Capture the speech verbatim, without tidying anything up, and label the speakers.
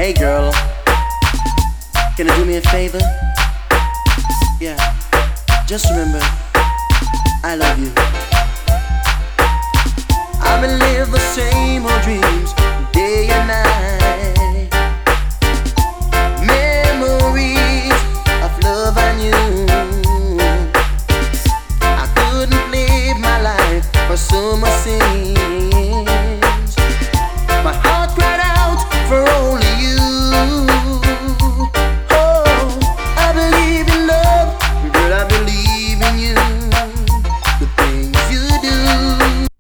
Speaker 1: Hey girl, can you do me a favor? Yeah, just remember, I love you. I've been living the same old dreams day and night.